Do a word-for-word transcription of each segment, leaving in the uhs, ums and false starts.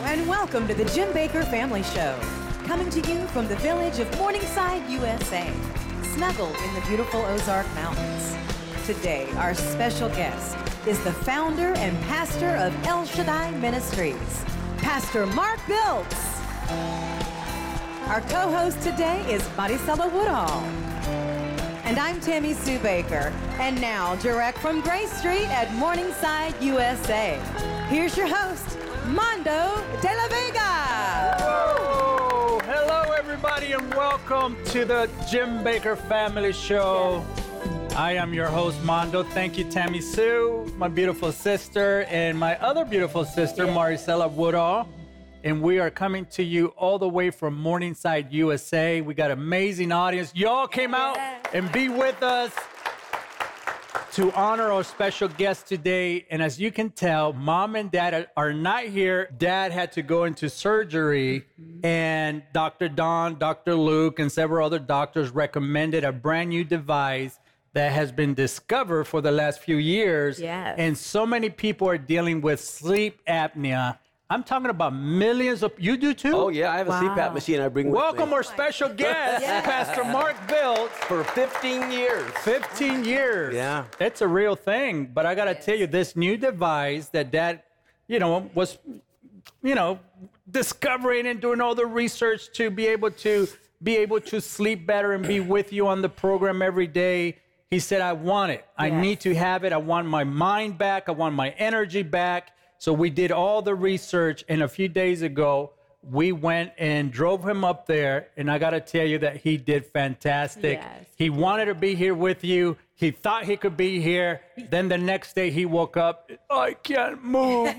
and welcome to the Jim Baker Family Show, coming to you from the village of Morningside, U S A, snuggled in the beautiful Ozark Mountains. Today, our special guest is the founder and pastor of El Shaddai Ministries, Pastor Mark Biltz. Our co-host today is Maricela Woodhall. And I'm Tammy Sue Baker. And now, direct from Grace Street at Morningside, U S A, here's your host, Mondo de la Vega. Whoa! Hello, everybody, and welcome to the Jim Baker Family Show. I am your host, Mondo. Thank you, Tammy Sue, my beautiful sister, and my other beautiful sister, Maricela Woodhall. And we are coming to you all the way from Morningside, U S A. We got an amazing audience. Y'all came out and be with us to honor our special guest today. And as you can tell, Mom and Dad are not here. Dad had to go into surgery, and Doctor Don, Doctor Luke, and several other doctors recommended a brand new device that has been discovered for the last few years. Yes. And so many people are dealing with sleep apnea. I'm talking about millions of, you do too? Oh, yeah, I have a Wow. C PAP machine I bring with Welcome me. our special guest, Yes. Pastor Mark Biltz. For fifteen years. fifteen years. Yeah. It's a real thing. But I got to tell you, this new device that Dad, you know, was, you know, discovering and doing all the research to be able to be able to sleep better and be with you on the program every day. He said, I want it. I Yes. need to have it. I want my mind back. I want my energy back. So we did all the research, and a few days ago, we went and drove him up there, and I got to tell you that he did fantastic. Yes. He wanted to be here with you. He thought he could be here. Then the next day he woke up, I can't move.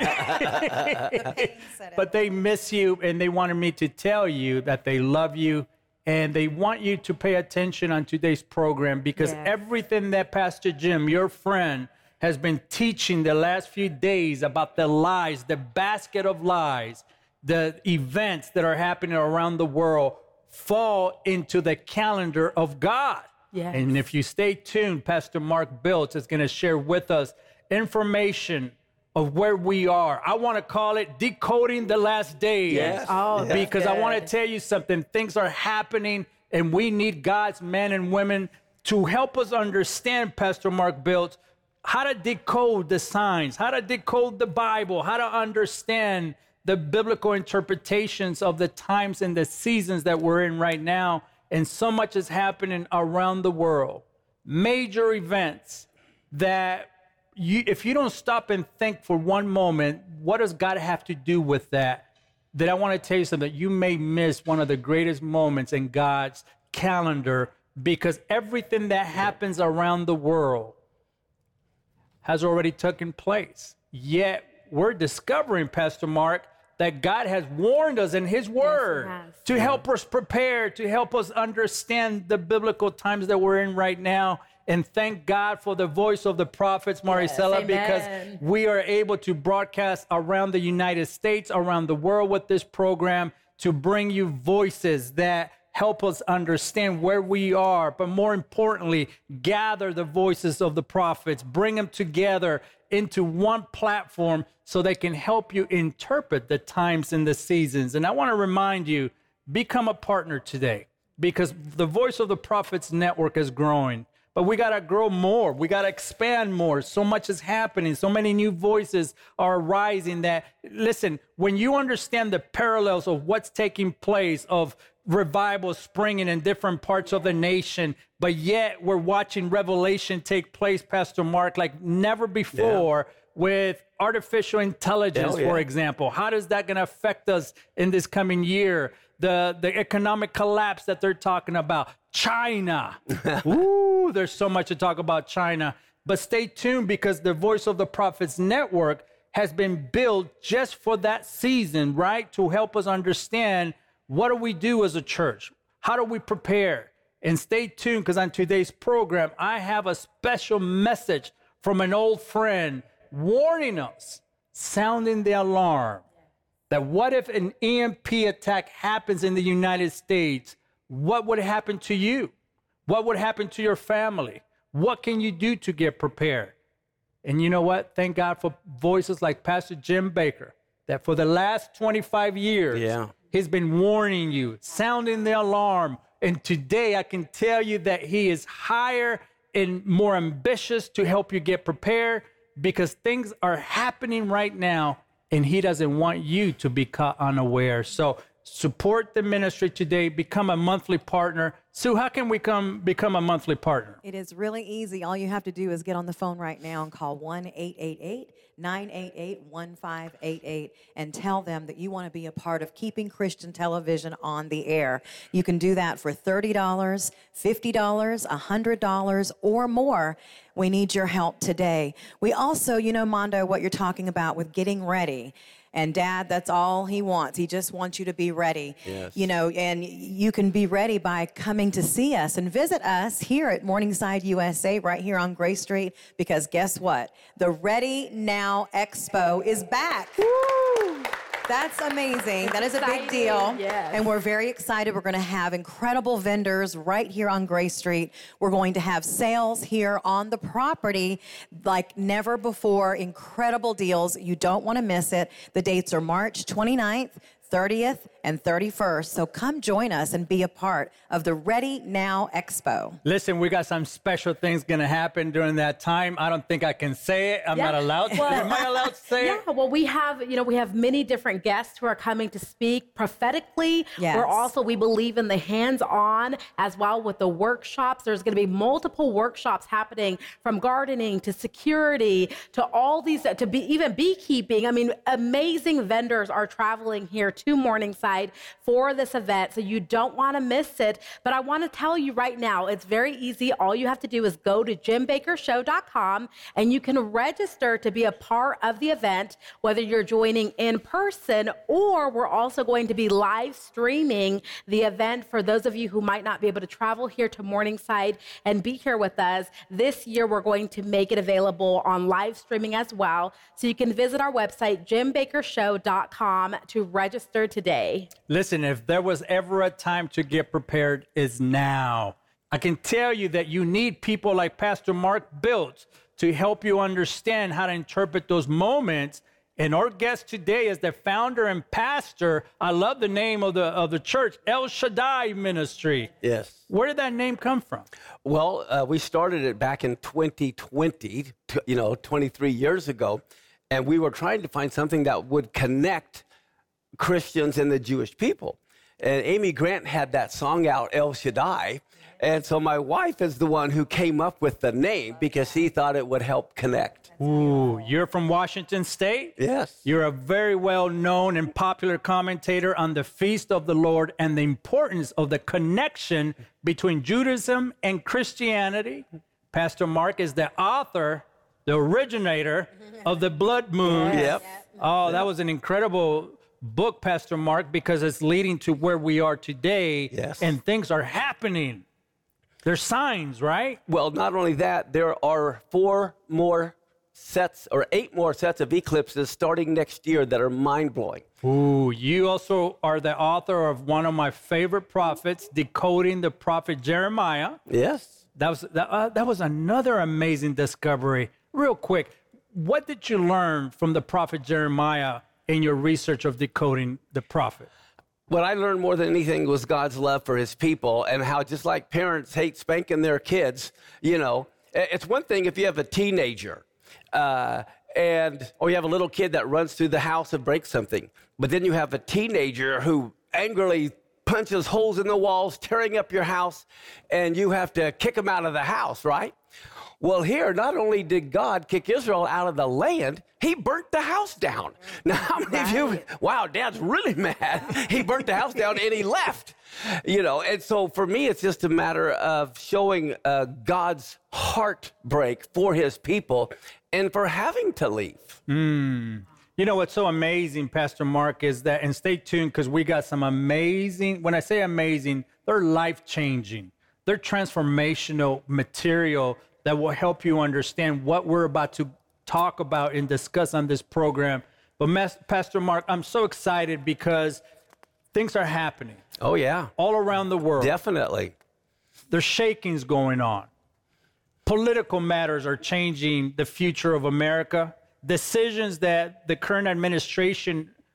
My... But they miss you, and they wanted me to tell you that they love you, and they want you to pay attention on today's program because Yes. everything that Pastor Jim, your friend, has been teaching the last few days about the lies, the basket of lies, the events that are happening around the world fall into the calendar of God. Yes. And if you stay tuned, Pastor Mark Biltz is going to share with us information of where we are. I want to call it decoding the last days. Yes. Oh, that's Because I want to good. tell you something. Things are happening, and we need God's men and women to help us understand, Pastor Mark Biltz, how to decode the signs, how to decode the Bible, how to understand the biblical interpretations of the times and the seasons that we're in right now. And so much is happening around the world. Major events that you, if you don't stop and think for one moment, what does God have to do with that? That I want to tell you something. You may miss one of the greatest moments in God's calendar because everything that happens around the world has already taken place. Yet we're discovering, Pastor Mark, that God has warned us in his word has. to help us prepare, to help us understand the biblical times that we're in right now. And thank God for the voice of the prophets, Maricela, Yes, because amen. we are able to broadcast around the United States, around the world with this program to bring you voices that help us understand where we are, but more importantly, gather the voices of the prophets, bring them together into one platform so they can help you interpret the times and the seasons. And I want to remind you, become a partner today because the Voice of the Prophets Network is growing. But we got to grow more. We got to expand more. So much is happening. So many new voices are rising that, listen, when you understand the parallels of what's taking place, of revival springing in different parts of the nation, but yet we're watching revelation take place, Pastor Mark, like never before with artificial intelligence, Hell yeah. for example. How does that going to affect us in this coming year? The, the economic collapse that they're talking about. China. Ooh, there's so much to talk about China. But stay tuned because the Voice of the Prophets Network has been built just for that season, right? To help us understand what do we do as a church? How do we prepare? And stay tuned because on today's program, I have a special message from an old friend warning us, sounding the alarm, that what if an E M P attack happens in the United States? What would happen to you? What would happen to your family? What can you do to get prepared? And you know what? Thank God for voices like Pastor Jim Baker that for the last twenty-five years, Yeah. he's been warning you, sounding the alarm. And today I can tell you that he is higher and more ambitious to help you get prepared, because things are happening right now and he doesn't want you to be caught unaware. So support the ministry today, become a monthly partner. Sue, how can we come become a monthly partner? It is really easy. All you have to do is get on the phone right now and call one eight eight eight, nine eight eight, one five eight eight and tell them that you want to be a part of keeping Christian television on the air. You can do that for thirty dollars, fifty dollars, one hundred dollars, or more. We need your help today. We also, you know, Mondo, what you're talking about with getting ready. And Dad, that's all he wants. He just wants you to be ready. Yes. You know, and you can be ready by coming to see us and visit us here at Morningside U S A, right here on Gray Street, because guess what? The Ready Now Expo is back. Woo! That's amazing. That is a big deal. Yes. And we're very excited. We're going to have incredible vendors right here on Gray Street. We're going to have sales here on the property like never before. Incredible deals. You don't want to miss it. The dates are March twenty-ninth, thirtieth, and thirty-first. So come join us and be a part of the Ready Now Expo. Listen, we got some special things going to happen during that time. I don't think I can say it. I'm Yeah. not allowed to. Well, Am I allowed to say yeah, it? well, we have, you know, we have many different guests who are coming to speak prophetically. Yes. We're also, we believe in the hands-on as well with the workshops. There's going to be multiple workshops happening, from gardening to security to all these, to be even beekeeping. I mean, amazing vendors are traveling here to Morningside for this event, so you don't want to miss it. But I want to tell you right now, it's very easy. All you have to do is go to jim baker show dot com and you can register to be a part of the event, whether you're joining in person or we're also going to be live streaming the event for those of you who might not be able to travel here to Morningside and be here with us. This year, we're going to make it available on live streaming as well. So you can visit our website, jim baker show dot com, to register today. Listen, if there was ever a time to get prepared, is now. I can tell you that you need people like Pastor Mark built to help you understand how to interpret those moments. And our guest today is the founder and pastor. I love the name of the of the church, El Shaddai Ministry. Yes. Where did that name come from? Well, uh, we started it back in twenty twenty, t- you know, twenty-three years ago. And we were trying to find something that would connect Christians and the Jewish people. And Amy Grant had that song out, El Shaddai. And so my wife is the one who came up with the name because she thought it would help connect. Ooh, you're from Washington State? Yes. You're a very well-known and popular commentator on the Feast of the Lord and the importance of the connection between Judaism and Christianity. Pastor Mark is the author, the originator of the blood moon. Yep. Oh, that was an incredible book, Pastor Mark, because it's leading to where we are today. Yes. And things are happening. There's signs, right? Well, not only that, there are four more sets or eight more sets of eclipses starting next year that are mind-blowing. Ooh, you also are the author of one of my favorite prophets, Decoding the Prophet Jeremiah. Yes. That was that, uh, that was another amazing discovery. Real quick, what did you learn from the prophet Jeremiah in your research of decoding the prophet? What I learned more than anything was God's love for his people and how just like parents hate spanking their kids, you know, it's one thing if you have a teenager uh, and or you have a little kid that runs through the house and breaks something, but then you have a teenager who angrily punches holes in the walls, tearing up your house, and you have to kick him out of the house, right? Well, here, not only did God kick Israel out of the land, he burnt the house down. Now, how many of you, wow, Dad's really mad. He burnt the house down and he left. You know, and so for me, it's just a matter of showing uh, God's heartbreak for his people and for having to leave. Mm. You know what's so amazing, Pastor Mark, is that, and stay tuned because we got some amazing, when I say amazing, they're life-changing. They're transformational material that will help you understand what we're about to talk about and discuss on this program. But Mas- Pastor Mark, I'm so excited because things are happening. Oh, yeah. All around the world. Definitely. There's shakings going on. Political matters are changing the future of America. Decisions that the current administration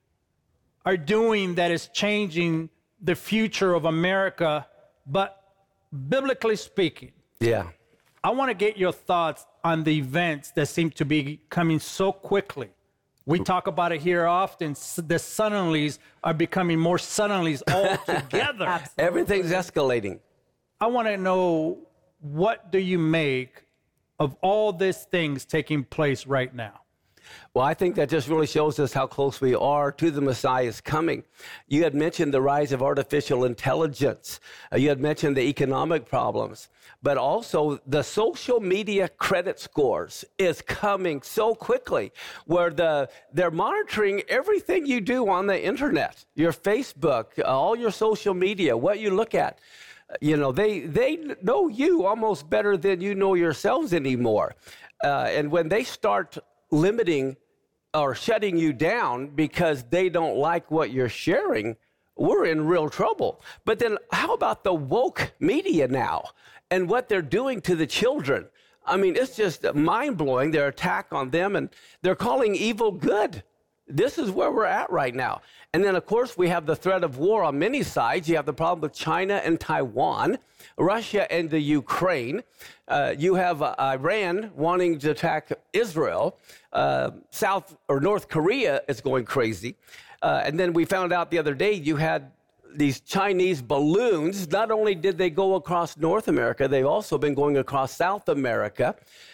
are doing that is changing the future of America, but biblically speaking, Yeah. I want to get your thoughts on the events that seem to be coming so quickly. We talk about it here often. S- The suddenlies are becoming more suddenlies altogether. Everything's escalating. I want to know, what do you make of all these things taking place right now? Well, I think that just really shows us how close we are to the Messiah's coming. You had mentioned the rise of artificial intelligence. Uh, you had mentioned the economic problems, but also the social media credit scores is coming so quickly, where the they're monitoring everything you do on the internet, your Facebook, all your social media, what you look at. You know, they they know you almost better than you know yourselves anymore. Uh, and when they start limiting or shutting you down because they don't like what you're sharing, we're in real trouble. But then how about the woke media now and what they're doing to the children? I mean, it's just mind-blowing, their attack on them, and they're calling evil good. This is where we're at right now. And then, of course, we have the threat of war on many sides. You have the problem with China and Taiwan, Russia and the Ukraine. Uh, you have uh, Iran wanting to attack Israel. Uh, South or North Korea is going crazy. Uh, and then we found out the other day you had these Chinese balloons. Not only did they go across North America, they've also been going across South America.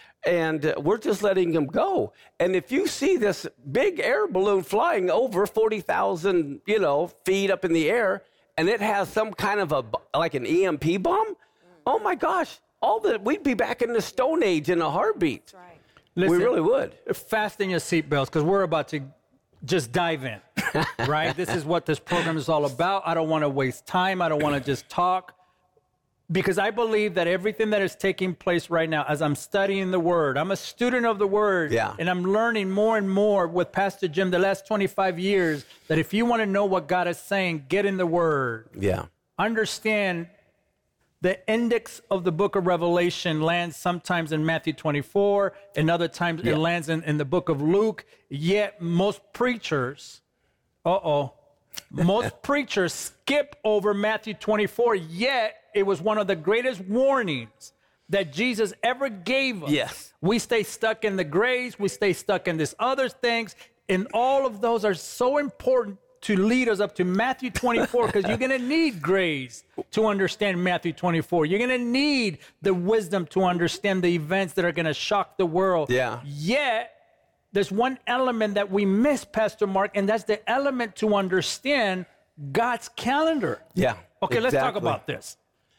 And uh, we're just letting them go. And if you see this big air balloon flying over forty thousand, you know, feet up in the air, and it has some kind of a, like an E M P bomb, oh my gosh, all the, we'd be back in the Stone Age in a heartbeat. That's right. Listen, we really would. Fasten your seatbelts, because we're about to just dive in, right? This is what this program is all about. I don't want to waste time. I don't want to just talk. Because I believe that everything that is taking place right now, as I'm studying the Word, I'm a student of the Word, yeah. and I'm learning more and more with Pastor Jim the last twenty-five years, that if you want to know what God is saying, get in the Word. Yeah. Understand the index of the book of Revelation lands sometimes in Matthew twenty-four, and other times yeah. it lands in, in the book of Luke, yet most preachers, uh-oh, most preachers skip over Matthew twenty-four, yet it was one of the greatest warnings that Jesus ever gave us. Yes. We stay stuck in the graves. We stay stuck in these other things. And all of those are so important to lead us up to Matthew twenty-four, because you're going to need grace to understand Matthew twenty-four. You're going to need the wisdom to understand the events that are going to shock the world. Yeah. Yet, there's one element that we miss, Pastor Mark, and that's the element to understand God's calendar. Yeah. Okay, let's talk exactly. about this.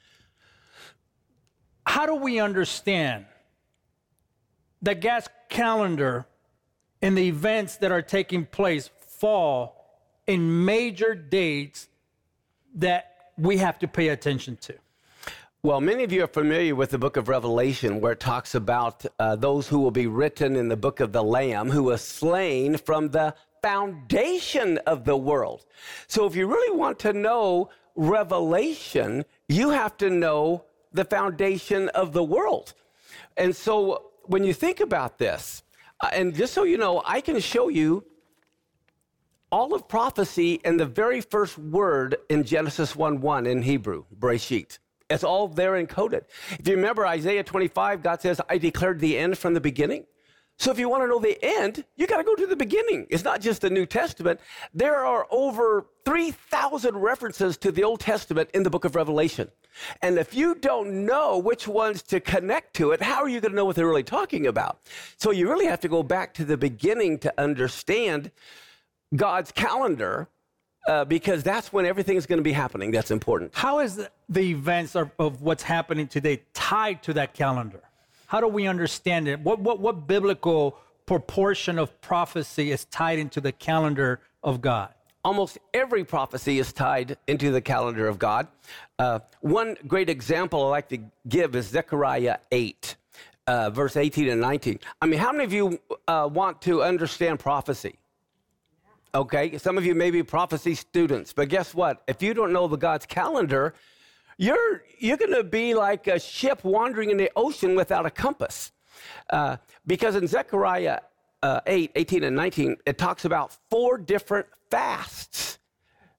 How do we understand that God's calendar and the events that are taking place fall in major dates that we have to pay attention to? Well, many of you are familiar with the book of Revelation, where it talks about uh, those who will be written in the book of the Lamb, who was slain from the foundation of the world. So if you really want to know Revelation, you have to know the foundation of the world. And so when you think about this, uh, and just so you know, I can show you all of prophecy in the very first word in Genesis one one in Hebrew, Bereshit. It's all there encoded. If you remember Isaiah twenty-five, God says, I declared the end from the beginning. So if you want to know the end, you got to go to the beginning. It's not just the New Testament. There are over three thousand references to the Old Testament in the book of Revelation. And if you don't know which ones to connect to it, how are you going to know what they're really talking about? So you really have to go back to the beginning to understand God's calendar, uh, because that's when everything is going to be happening. That's important. How is the, the events of, of what's happening today tied to that calendar? How do we understand it? What, what, what biblical proportion of prophecy is tied into the calendar of God? Almost every prophecy is tied into the calendar of God. Uh, one great example I like to give is Zechariah eight, uh, verse eighteen and nineteen. I mean, how many of you uh, want to understand prophecy? Okay, some of you may be prophecy students, but guess what? If you don't know the God's calendar, you're you're going to be like a ship wandering in the ocean without a compass. Uh, because in Zechariah uh, eight, eighteen and nineteen, it talks about four different fasts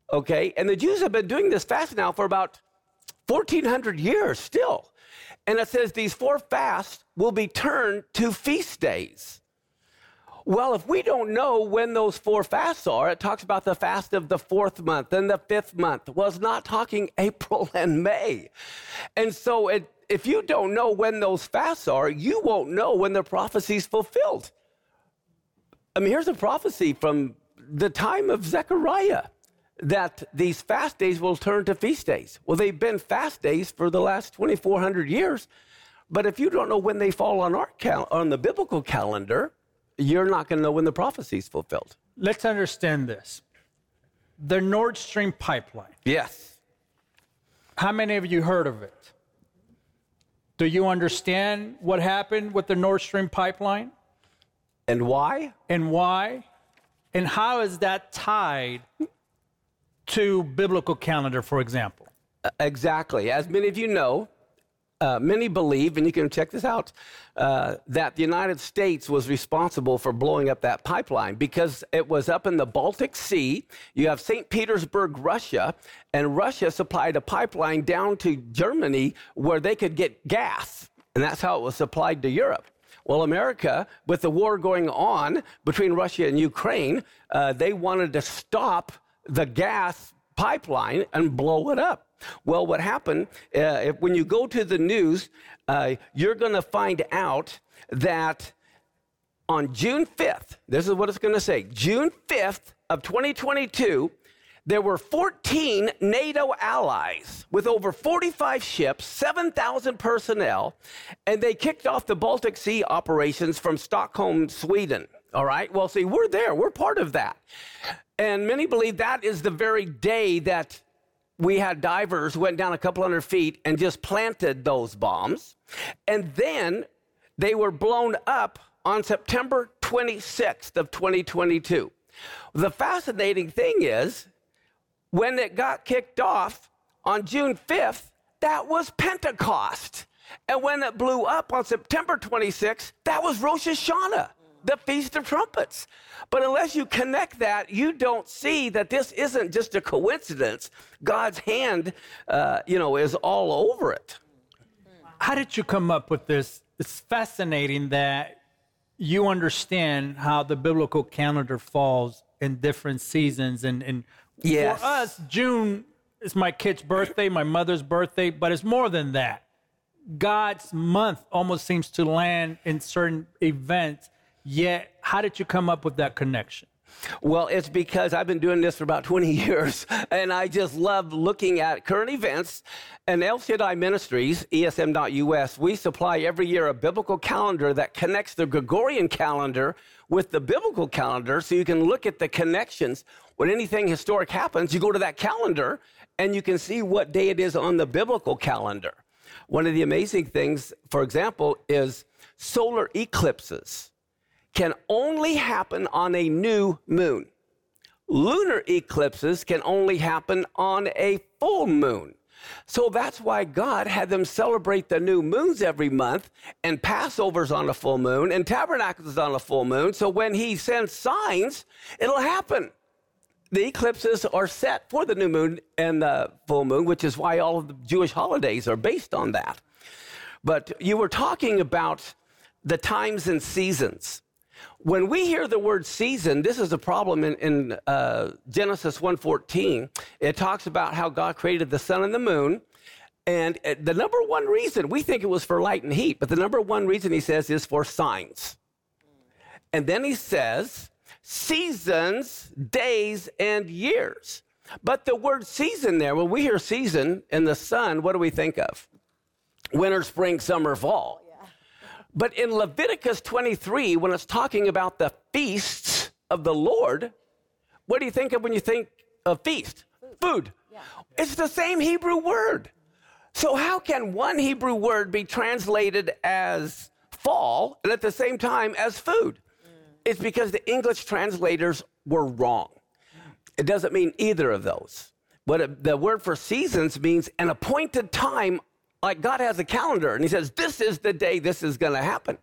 okay? And the Jews have been doing this fast now for about fourteen hundred years still. And it says these four fasts will be turned to feast days. Well, if we don't know when those four fasts are, it talks about the fast of the fourth month and the fifth month. Well, it's not talking April and May. And so it, if you don't know when those fasts are, you won't know when the prophecy's fulfilled. I mean, here's a prophecy from the time of Zechariah that these fast days will turn to feast days. Well, they've been fast days for the last twenty-four hundred years. But if you don't know when they fall on our cal- on the biblical calendar, you're not going to know when the prophecy is fulfilled. Let's understand this. The Nord Stream pipeline. Yes. How many of you heard of it? Do you understand what happened with the Nord Stream pipeline? And why? And why? And how is that tied to biblical calendar, for example? Uh, exactly. As many of you know, Uh, many believe, and you can check this out, uh, that the United States was responsible for blowing up that pipeline because it was up in the Baltic Sea. You have Saint Petersburg, Russia, and Russia supplied a pipeline down to Germany where they could get gas, and that's how it was supplied to Europe. Well, America, with the war going on between Russia and Ukraine, uh, they wanted to stop the gas pipeline and blow it up. Well, what happened, uh, if, when you go to the news, uh, you're going to find out that on June fifth, this is what it's going to say, June fifth of twenty twenty-two, there were fourteen NATO allies with over forty-five ships, seven thousand personnel, and they kicked off the Baltic Sea operations from Stockholm, Sweden. All right? Well, see, we're there. We're part of that. And many believe that is the very day that we had divers went down a couple hundred feet and just planted those bombs. And then they were blown up on September twenty-sixth of twenty twenty-two. The fascinating thing is, when it got kicked off on June fifth, that was Pentecost. And when it blew up on September twenty-sixth, that was Rosh Hashanah, the Feast of Trumpets. But unless you connect that, you don't see that this isn't just a coincidence. God's hand, uh, you know, is all over it. How did you come up with this? It's fascinating that you understand how the biblical calendar falls in different seasons. And, and yes. For us, June is my kid's birthday, my mother's birthday, but it's more than that. God's month almost seems to land in certain events. Yet, how did you come up with that connection? Well, it's because I've been doing this for about twenty years, and I just love looking at current events. And El Shaddai Ministries, E S M dot U S, we supply every year a biblical calendar that connects the Gregorian calendar with the biblical calendar, so you can look at the connections. When anything historic happens, you go to that calendar, and you can see what day it is on the biblical calendar. One of the amazing things, for example, is solar eclipses can only happen on a new moon. Lunar eclipses can only happen on a full moon. So that's why God had them celebrate the new moons every month, and Passover's on a full moon, and Tabernacles is on a full moon. So when he sends signs, it'll happen. The eclipses are set for the new moon and the full moon, which is why all of the Jewish holidays are based on that. But you were talking about the times and seasons. When we hear the word season, this is a problem in, in uh, Genesis one fourteen. It talks about how God created the sun and the moon. And the number one reason, we think it was for light and heat, but the number one reason he says is for signs. And then he says seasons, days, and years. But the word season there, when we hear season in the sun, what do we think of? Winter, spring, summer, fall. But in Leviticus twenty-three, when it's talking about the feasts of the Lord, what do you think of when you think of feast? Food. Food. Yeah. It's the same Hebrew word. So how can one Hebrew word be translated as fall and at the same time as food? Mm. It's because the English translators were wrong. It doesn't mean either of those. What it, the word for seasons means an appointed time. Like God has a calendar, and he says, this is the day this is going to happen.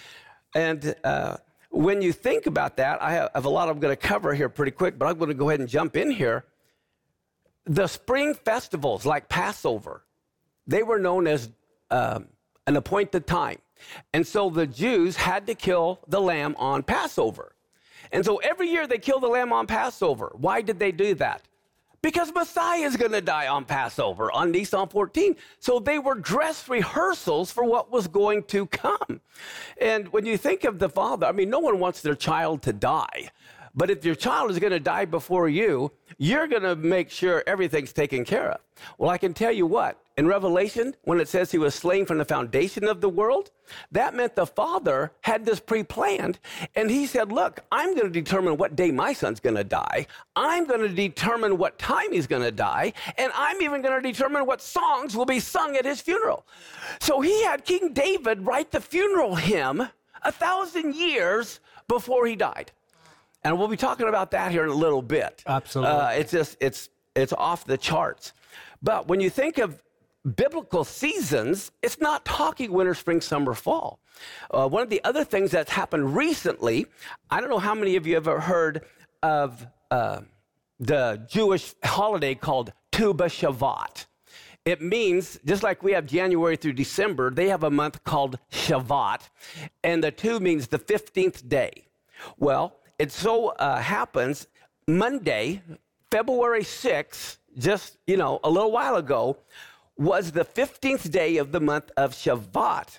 And uh, when you think about that, I have, I have a lot I'm going to cover here pretty quick, but I'm going to go ahead and jump in here. the spring festivals like Passover, they were known as um, an appointed time. And so the Jews had to kill the lamb on Passover. And so every year they kill the lamb on Passover. Why did they do that? Because Messiah is going to die on Passover, on Nisan fourteen. So they were dress rehearsals for what was going to come. And when you think of the Father, I mean, no one wants their child to die. But if your child is going to die before you, you're going to make sure everything's taken care of. Well, I can tell you what, in Revelation, when it says he was slain from the foundation of the world, that meant the Father had this pre-planned. And he said, look, I'm going to determine what day my son's going to die. I'm going to determine what time he's going to die. And I'm even going to determine what songs will be sung at his funeral. So he had King David write the funeral hymn a thousand years before he died. And we'll be talking about that here in a little bit. Absolutely. Uh, it's just, it's, it's off the charts. But when you think of biblical seasons, it's not talking winter, spring, summer, fall. Uh, one of the other things that's happened recently, I don't know how many of you have ever heard of uh, the Jewish holiday called Tu B'Shavat. It means, just like we have January through December, they have a month called Shavat, and the two means the fifteenth day. Well, it so uh, happens Monday, February sixth, just, you know, a little while ago, was the fifteenth day of the month of Shavat.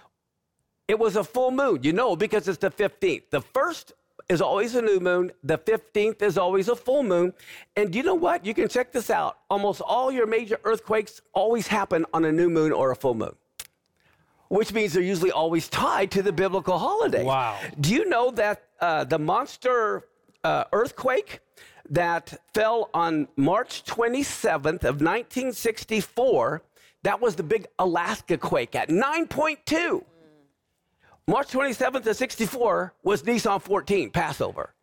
It was a full moon, you know, because it's the fifteenth. The first is always a new moon. The fifteenth is always a full moon. And you know what? You can check this out. Almost all your major earthquakes always happen on a new moon or a full moon, which means they're usually always tied to the biblical holidays. Wow. Do you know that uh, the monster uh, earthquake that fell on March twenty-seventh of nineteen sixty-four, that was the big Alaska quake at nine point two. March twenty-seventh of sixty-four was Nisan fourteen, Passover.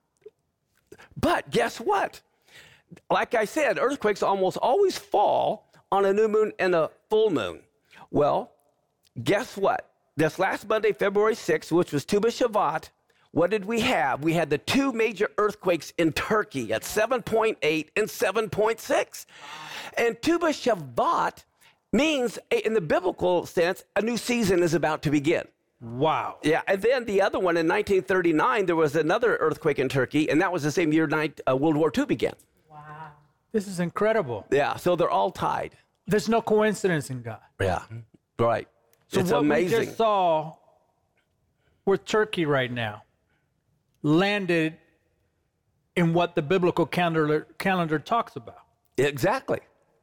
But guess what? Like I said, earthquakes almost always fall on a new moon and a full moon. Well, guess what? This last Monday, February sixth, which was Tu B'Shavat, what did we have? We had the two major earthquakes in Turkey at seven point eight and seven point six. And Tu B'Shavat means, in the biblical sense, a new season is about to begin. Wow. Yeah, and then the other one in nineteen thirty-nine, there was another earthquake in Turkey, and that was the same year night, uh, World War Two began. Wow. This is incredible. Yeah, so they're all tied. There's no coincidence in God. Yeah, right. So it's what amazing. we just saw with Turkey right now landed in what the biblical calendar, calendar talks about. Exactly.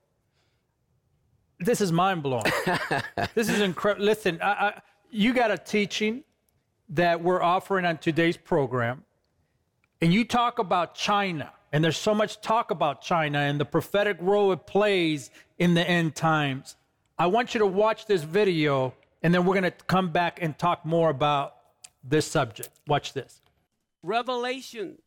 This is mind-blowing. This is incredible. Listen, I, I, you got a teaching that we're offering on today's program, and you talk about China, and there's so much talk about China and the prophetic role it plays in the end times. I want you to watch this video, and then we're going to come back and talk more about this subject. Watch this. Revelation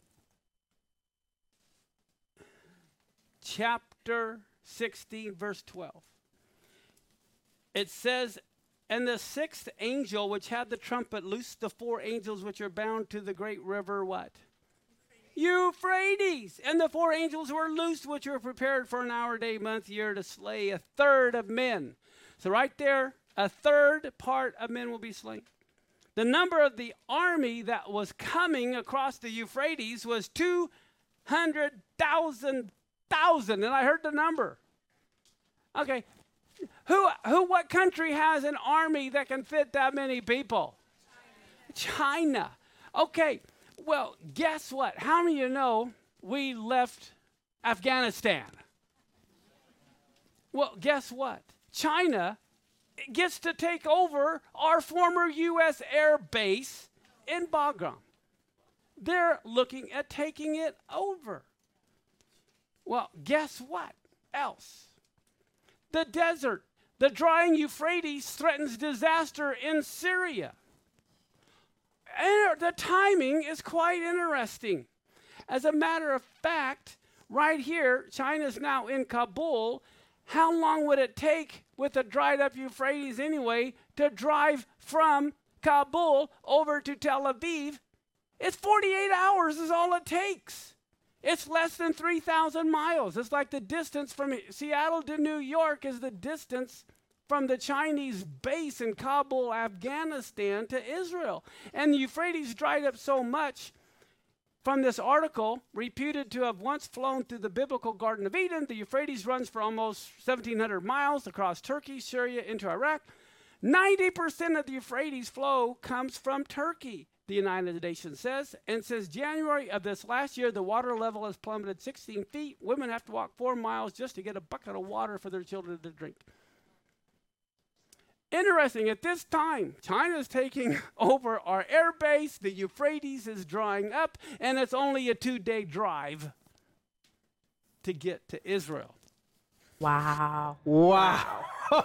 chapter sixteen, verse twelve. It says, and the sixth angel, which had the trumpet, loosed the four angels which are bound to the great river, what? Euphrates. And the four angels were loosed, which were prepared for an hour, day, month, year, to slay a third of men. So right there, a third part of men will be slain. The number of the army that was coming across the Euphrates was two hundred thousand thousand. And I heard the number. Okay. Who, who, what country has an army that can fit that many people? China. China. Okay. Well, guess what? How many of you know we left Afghanistan? Well, guess what? China gets to take over our former U S air base in Bagram. They're looking at taking it over. Well, guess what else? The desert, the drying Euphrates threatens disaster in Syria. And the timing is quite interesting. As a matter of fact, right here, China's now in Kabul. How long would it take with the dried up Euphrates anyway to drive from Kabul over to Tel Aviv? It's forty-eight hours is all it takes. It's less than three thousand miles. It's like the distance from Seattle to New York is the distance from the Chinese base in Kabul, Afghanistan, to Israel. And the Euphrates dried up so much. From this article, reputed to have once flown through the biblical Garden of Eden, the Euphrates runs for almost seventeen hundred miles across Turkey, Syria, into Iraq. ninety percent of the Euphrates flow comes from Turkey, the United Nations says. And since January of this last year, the water level has plummeted sixteen feet. Women have to walk four miles just to get a bucket of water for their children to drink. Interesting, at this time, China is taking over our air base, the Euphrates is drying up, and it's only a two-day drive to get to Israel. Wow. Wow.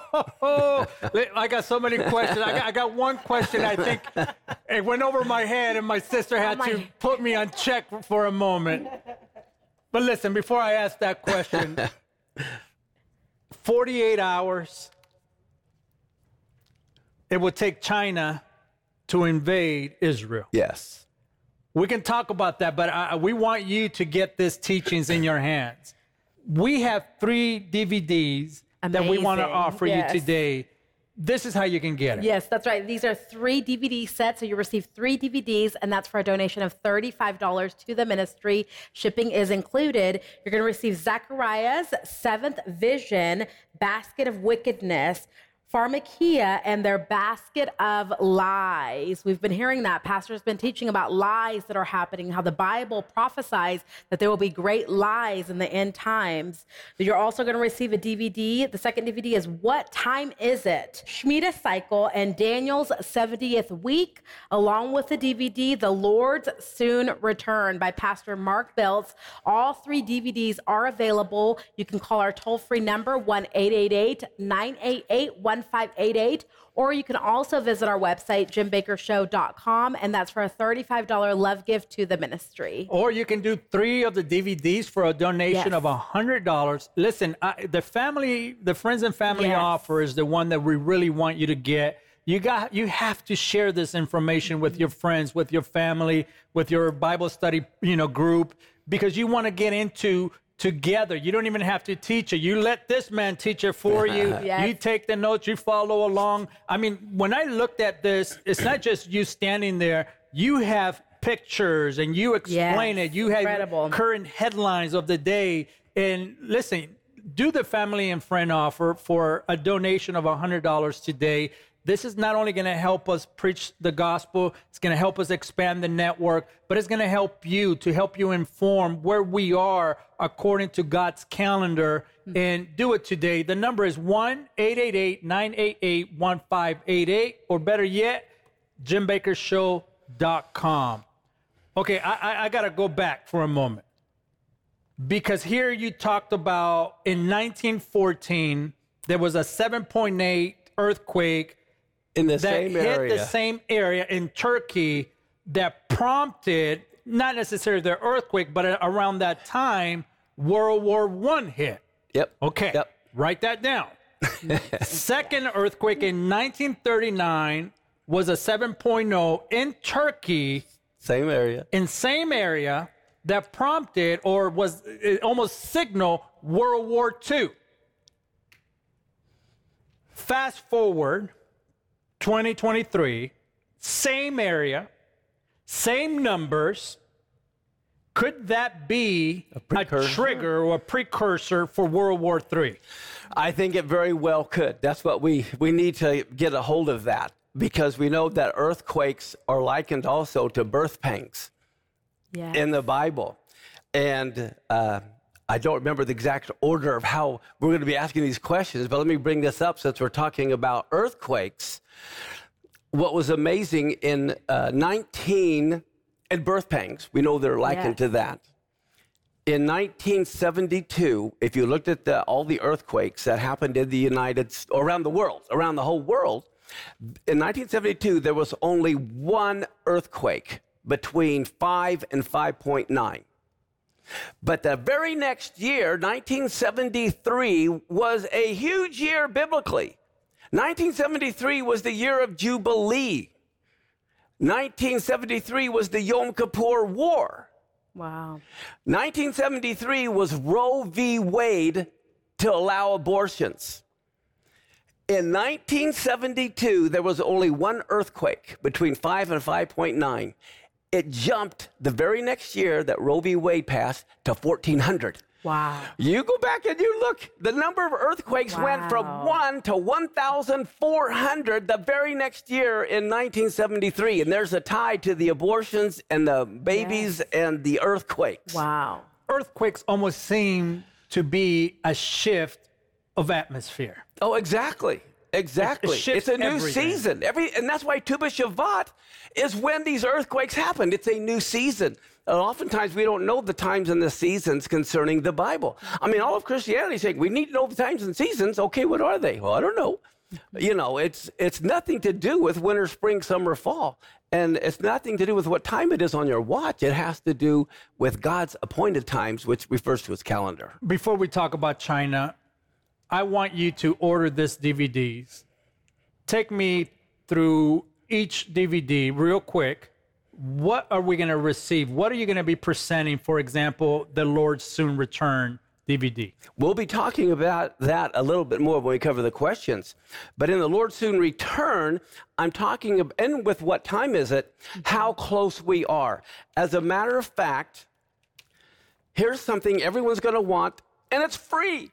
I got so many questions. I got, I got one question. I think it went over my head, and my sister had oh my. to put me on check for a moment. But listen, before I ask that question, forty-eight hours it would take China to invade Israel. Yes. We can talk about that, but I, we want you to get this teachings in your hands. We have three D V Ds Amazing. That we want to offer yes. you today. This is how you can get it. Yes, that's right. These are three D V D sets, so you receive three D V Ds, and that's for a donation of thirty-five dollars to the ministry. Shipping is included. You're going to receive Zechariah's Seventh Vision, Basket of Wickedness, Pharmakia, and their Basket of Lies. We've been hearing that. Pastor's been teaching about lies that are happening, how the Bible prophesies that there will be great lies in the end times. You're also going to receive a D V D. The second D V D is What Time Is It? Shemitah Cycle and Daniel's seventieth Week, along with the D V D, The Lord's Soon Return by Pastor Mark Belts. All three D V Ds are available. You can call our toll-free number, one eight eight eight, nine eight eight, one five eight eight, or you can also visit our website, jim baker show dot com, and that's for a thirty-five dollars love gift to the ministry. Or you can do three of the D V Ds for a donation yes. of one hundred dollars. Listen, I, the family, the friends and family yes. offer is the one that we really want you to get. You got, you have to share this information with your friends, with your family, with your Bible study, you know, group, because you want to get into together. You don't even have to teach it. You let this man teach it for you. Yes. You take the notes, you follow along. I mean, when I looked at this, it's not just you standing there. You have pictures and you explain yes. it. You have Incredible. Current headlines of the day. And listen, do the family and friend offer for a donation of one hundred dollars today. This is not only going to help us preach the gospel, it's going to help us expand the network, but it's going to help you, to help you inform where we are according to God's calendar. And do it today. The number is one eight eight eight, nine eight eight, one five eight eight, or better yet, jim baker show dot com. Okay, I, I, I got to go back for a moment. Because here you talked about in nineteen fourteen, there was a seven point eight earthquake in the that same hit area. the same area in Turkey that prompted, not necessarily the earthquake, but around that time, World War One hit. Yep. Okay. Yep. Write that down. Second earthquake in nineteen thirty-nine was a seven point oh in Turkey. Same area. In same area that prompted or was it almost signal World War Two. Fast forward, twenty twenty-three, same area, same numbers. Could that be a, a trigger or a precursor for World War Three? I think it very well could. That's what we, we need to get a hold of that, because we know that earthquakes are likened also to birth pangs yes. in the Bible. And uh, I don't remember the exact order of how we're going to be asking these questions, but let me bring this up since we're talking about earthquakes. What was amazing in uh, nineteen and birth pangs, we know they're likened yes. to that. In nineteen seventy-two, if you looked at the, all the earthquakes that happened in the United States, around the world, around the whole world, in nineteen seventy-two, there was only one earthquake between five and five point nine. But the very next year, nineteen seventy-three, was a huge year biblically. nineteen seventy-three was the year of Jubilee. nineteen seventy-three was the Yom Kippur War. Wow. nineteen seventy-three was Roe v. Wade to allow abortions. In nineteen seventy-two, there was only one earthquake between five and five point nine. It jumped the very next year that Roe v. Wade passed to fourteen hundred. Wow. You go back and you look, the number of earthquakes Wow. went from one to one thousand four hundred the very next year in nineteen seventy-three. And there's a tie to the abortions and the babies Yes. and the earthquakes. Wow. Earthquakes almost seem to be a shift of atmosphere. Oh, exactly. Exactly. It shifts It's a new everything. season. Every, and that's why Tu B'Shavat is when these earthquakes happen. It's a new season. And oftentimes we don't know the times and the seasons concerning the Bible. I mean, all of Christianity is saying we need to know the times and seasons. Okay, what are they? Well, I don't know. You know, it's it's nothing to do with winter, spring, summer, fall. And it's nothing to do with what time it is on your watch. It has to do with God's appointed times, which refers to his calendar. Before we talk about China, I want you to order this D V Ds. Take me through each D V D real quick. What are we going to receive? What are you going to be presenting, for example, the Lord Soon Return D V D? We'll be talking about that a little bit more when we cover the questions. But in the Lord Soon Return, I'm talking about, and with what time is it, how close we are. As a matter of fact, here's something everyone's going to want, and it's free.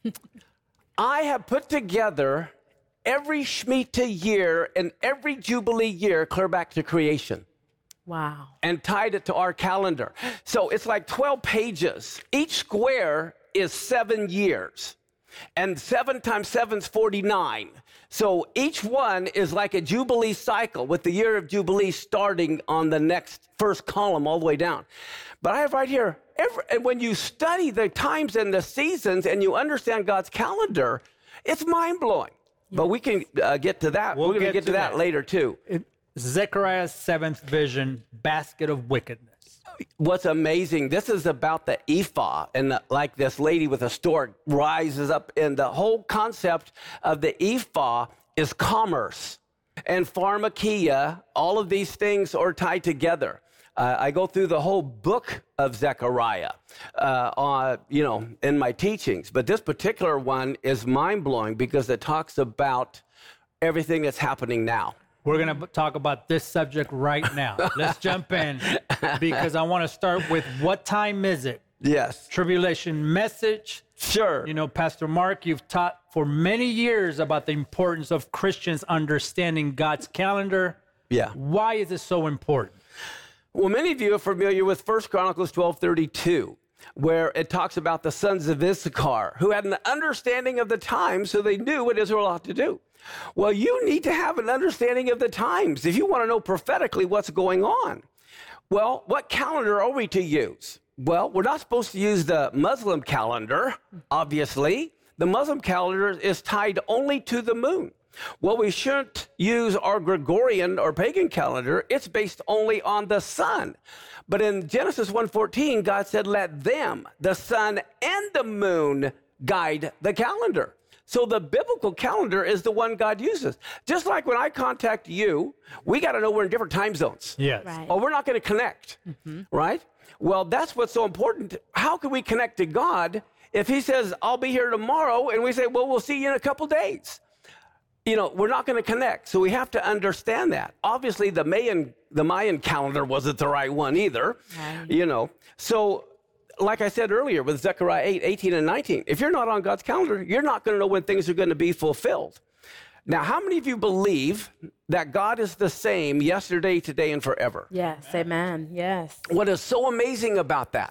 I have put together every Shemitah year and every Jubilee year clear back to creation. Wow. And tied it to our calendar. So it's like twelve pages. Each square is seven years. And seven times seven is forty-nine. So each one is like a Jubilee cycle with the year of Jubilee starting on the next first column all the way down. But I have right here, every, and when you study the times and the seasons and you understand God's calendar, it's mind-blowing. Yeah. But we can uh, get to that. We'll We're going to get to that, that later too. It, Zechariah's seventh vision, basket of wickedness. What's amazing, this is about the ephah, and the, like this lady with a stork rises up, and the whole concept of the ephah is commerce. And pharmakia, all of these things are tied together. Uh, I go through the whole book of Zechariah, uh, on, you know, in my teachings. But this particular one is mind-blowing because it talks about everything that's happening now. We're going to talk about this subject right now. Let's jump in because I want to start with what time is it? Yes. Tribulation message. Sure. You know, Pastor Mark, you've taught for many years about the importance of Christians understanding God's calendar. Yeah. Why is it so important? Well, many of you are familiar with First Chronicles twelve thirty-two, where it talks about the sons of Issachar, who had an understanding of the times so they knew what Israel ought to do. Well, you need to have an understanding of the times if you want to know prophetically what's going on. Well, what calendar are we to use? Well, we're not supposed to use the Muslim calendar, obviously. The Muslim calendar is tied only to the moon. Well, we shouldn't use our Gregorian or pagan calendar. It's based only on the sun. But in Genesis one fourteen, God said, let them, the sun and the moon, guide the calendar. So the biblical calendar is the one God uses. Just like when I contact you, we got to know we're in different time zones. Yes. Right. Or we're not going to connect, mm-hmm. right? Well, that's what's so important. How can we connect to God if he says, I'll be here tomorrow, and we say, well, we'll see you in a couple days? You know, we're not going to connect. So we have to understand that. Obviously, the Mayan, the Mayan calendar wasn't the right one either, right. you know. So like I said earlier with Zechariah eight, eighteen, and nineteen, if you're not on God's calendar, you're not going to know when things are going to be fulfilled. Now, how many of you believe that God is the same yesterday, today, and forever? Yes, amen. Yes. What is so amazing about that?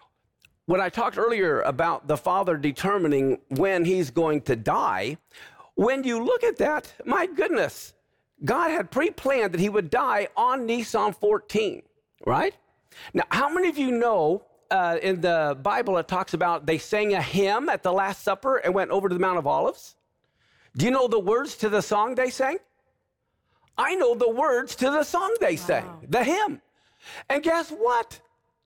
When I talked earlier about the Father determining when he's going to die, when you look at that, my goodness, God had pre-planned that he would die on Nisan fourteen, right? Now, how many of you know uh, in the Bible it talks about they sang a hymn at the Last Supper and went over to the Mount of Olives? Do you know the words to the song they sang? I know the words to the song they wow. sang, the hymn. And guess what?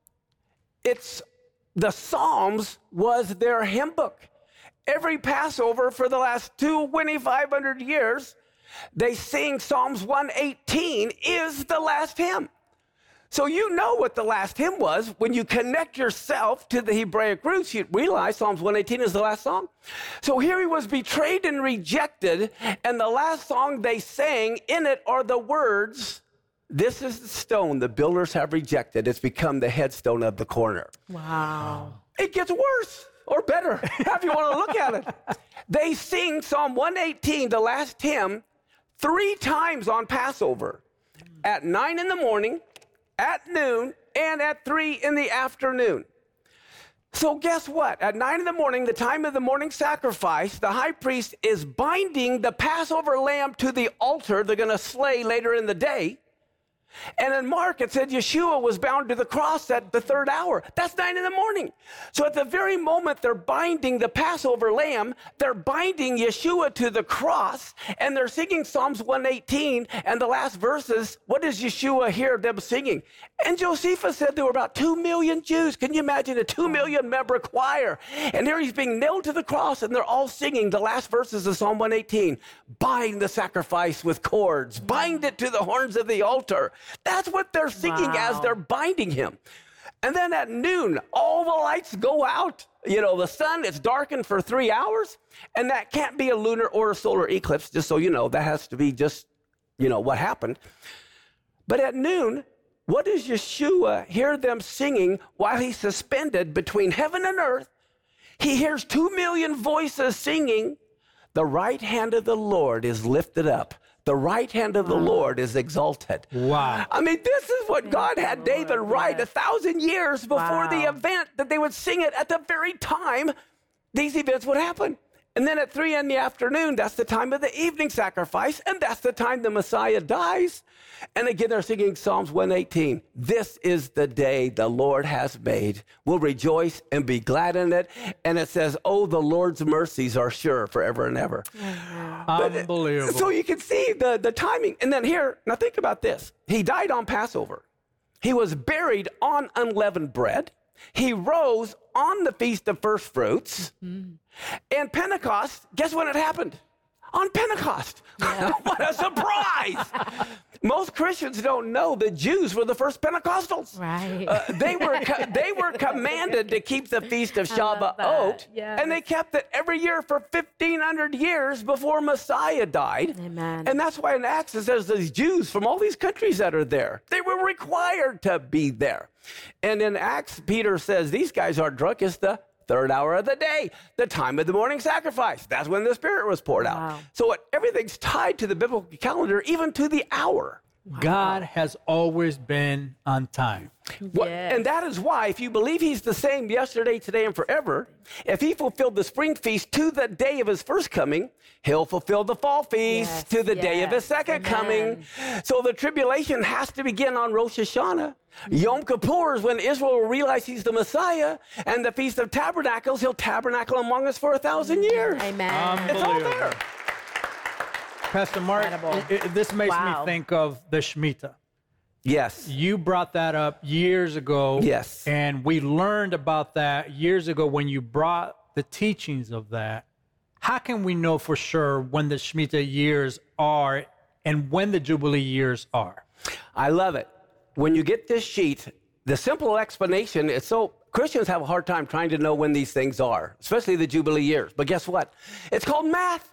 It's the Psalms was their hymn book. Every Passover for the last twenty-five hundred years, they sing Psalms one eighteen is the last hymn. So you know what the last hymn was. When you connect yourself to the Hebraic roots, you realize Psalms one eighteen is the last song. So here he was betrayed and rejected, and the last song they sang in it are the words, "This is the stone the builders have rejected. It's become the headstone of the corner." Wow. It gets worse or better, if you want to look at it. They sing Psalm one eighteen, the last hymn, three times on Passover, at nine in the morning, at noon, and at three in the afternoon. So guess what? At nine in the morning, the time of the morning sacrifice, the high priest is binding the Passover lamb to the altar they're going to slay later in the day. And in Mark, it said Yeshua was bound to the cross at the third hour. That's nine in the morning. So at the very moment they're binding the Passover lamb, they're binding Yeshua to the cross, and they're singing Psalms one eighteen, and the last verses, what does Yeshua hear them singing? And Josephus said there were about two million Jews. Can you imagine a two million member choir? And here he's being nailed to the cross, and they're all singing the last verses of Psalm one eighteen. Bind the sacrifice with cords. Bind it to the horns of the altar. That's what they're singing Wow. as they're binding him. And then at noon, all the lights go out. You know, the sun, it's darkened for three hours. And that can't be a lunar or a solar eclipse, just so you know. That has to be just, you know, what happened. But at noon, what does Yeshua hear them singing while he's suspended between heaven and earth? He hears two million voices singing, "The right hand of the Lord is lifted up. The right hand of the wow. Lord is exalted." Wow. I mean, this is what God had David write a thousand years before wow. the event, that they would sing it at the very time these events would happen. And then at three in the afternoon, that's the time of the evening sacrifice, and that's the time the Messiah dies. And again, they're singing Psalms one eighteen. This is the day the Lord has made. We'll rejoice and be glad in it. And it says, oh, the Lord's mercies are sure forever and ever. Unbelievable. But, so you can see the, the timing. And then here, now think about this. He died on Passover. He was buried on unleavened bread. He rose on the Feast of First Fruits. Mm-hmm. And Pentecost, guess when it happened? On Pentecost. Yeah. What a surprise. Most Christians don't know the Jews were the first Pentecostals. Right. Uh, they were co- they were commanded to keep the Feast of Shavuot, yes. and they kept it every year for fifteen hundred years before Messiah died. Amen. And that's why in Acts it says these Jews from all these countries that are there, they were required to be there. And in Acts, Peter says, these guys aren't drunk. It's the third hour of the day, the time of the morning sacrifice. That's when the Spirit was poured wow. out. So it, everything's tied to the biblical calendar, even to the hour. Wow. God has always been on time. What, yes. And that is why, if you believe he's the same yesterday, today, and forever, if he fulfilled the spring feast to the day of his first coming, he'll fulfill the fall feast yes, to the yes. day of his second Amen. coming. So the tribulation has to begin on Rosh Hashanah. Yom Kippur is when Israel will realize he's the Messiah, and the Feast of Tabernacles, he'll tabernacle among us for a thousand years. Amen. It's all there. Pastor Mark, it, it, this makes wow. me think of the Shemitah. Yes. You brought that up years ago. Yes. And we learned about that years ago when you brought the teachings of that. How can we know for sure when the Shemitah years are and when the Jubilee years are? I love it. When you get this sheet, the simple explanation is so Christians have a hard time trying to know when these things are, especially the Jubilee years. But guess what? It's called math.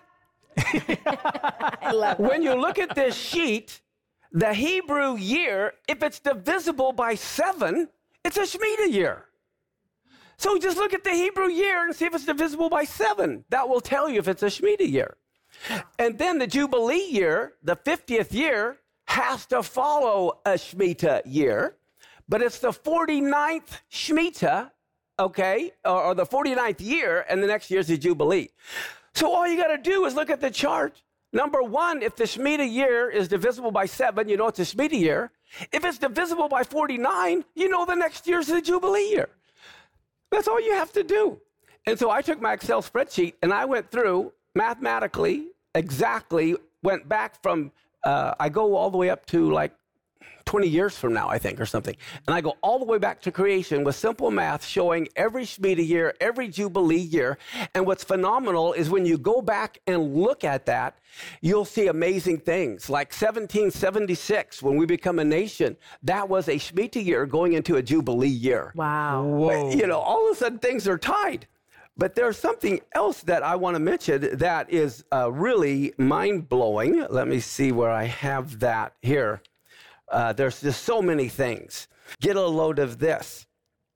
I love When you look at this sheet, the Hebrew year, if it's divisible by seven, it's a Shemitah year. So just look at the Hebrew year and see if it's divisible by seven. That will tell you if it's a Shemitah year. And then the Jubilee year, the fiftieth year, has to follow a Shemitah year, but it's the forty-ninth Shemitah, okay, or, or the forty-ninth year, and the next year's the Jubilee. So all you got to do is look at the chart. Number one, if the Shemitah year is divisible by seven, you know it's a Shemitah year. If it's divisible by forty-nine, you know the next year's the Jubilee year. That's all you have to do. And so I took my Excel spreadsheet and I went through mathematically, exactly, went back from, uh, I go all the way up to like twenty years from now, I think, or something. And I go all the way back to creation with simple math showing every Shemitah year, every Jubilee year. And what's phenomenal is when you go back and look at that, you'll see amazing things. Like seventeen seventy-six, when we become a nation, that was a Shemitah year going into a Jubilee year. Wow. Whoa. You know, all of a sudden things are tied. But there's something else that I want to mention that is uh, really mind-blowing. Let me see where I have that here. Uh, there's just so many things. Get a load of this.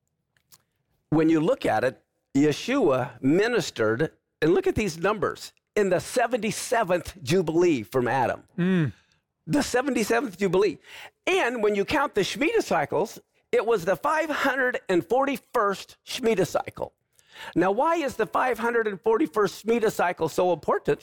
When you look at it, Yeshua ministered, and look at these numbers, in the seventy-seventh Jubilee from Adam. Mm. The seventy-seventh Jubilee. And when you count the Shemitah cycles, it was the five hundred forty-first Shemitah cycle. Now, why is the five hundred forty-first Shemitah cycle so important?